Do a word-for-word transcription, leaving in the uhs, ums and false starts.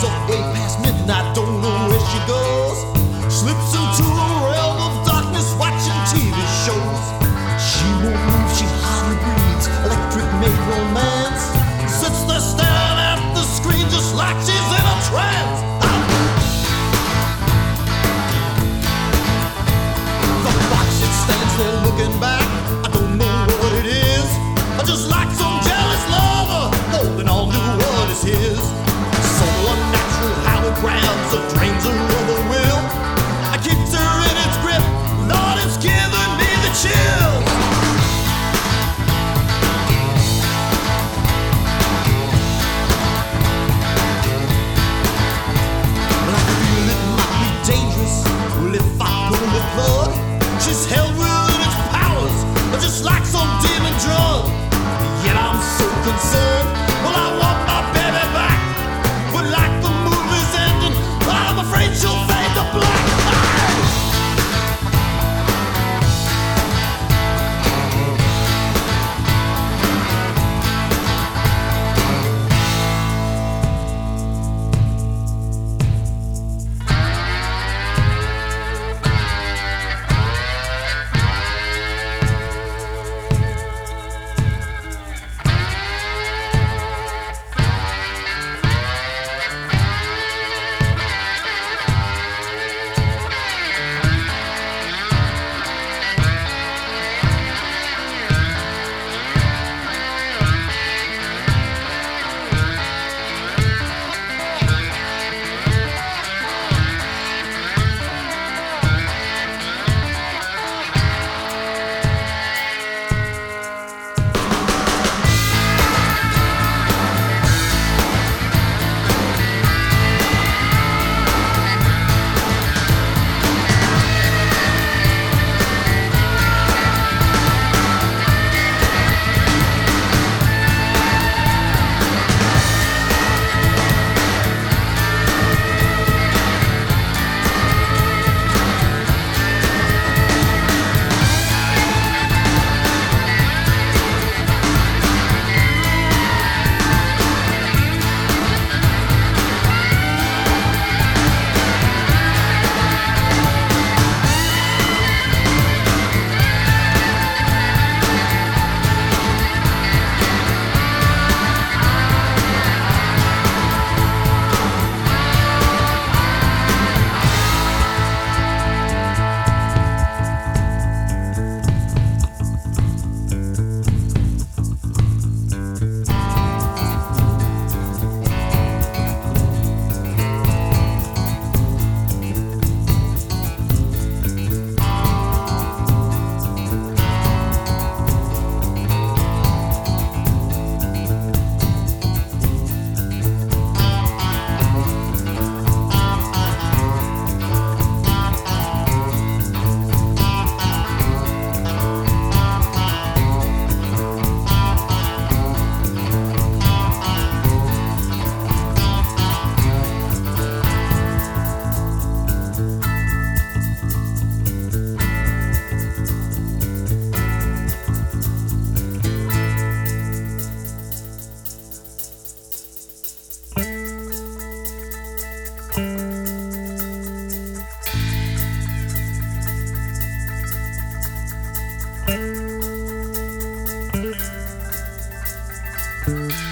up way past midnight, don't know where she goes. Slips into a realm of darkness, watching T V shows. She won't move, she hardly breathes. Electric maid romance. Sits there staring at the screen just like she's in a trance. Ah! The box, it stands there looking back. I don't know what it is. I just like some jealous lover holding on to what is his. So unnatural how it grabs and drains her of her will. I keeps her in its grip. Lord, it's giving me the chills. Well, I feel it might be dangerous. Well, if I pull the plug, she's held within its powers, just like some demon drug. Yet I'm so concerned. Well, I want my baby back, but like the movie's ending, I'm afraid she'll fade to black. Thank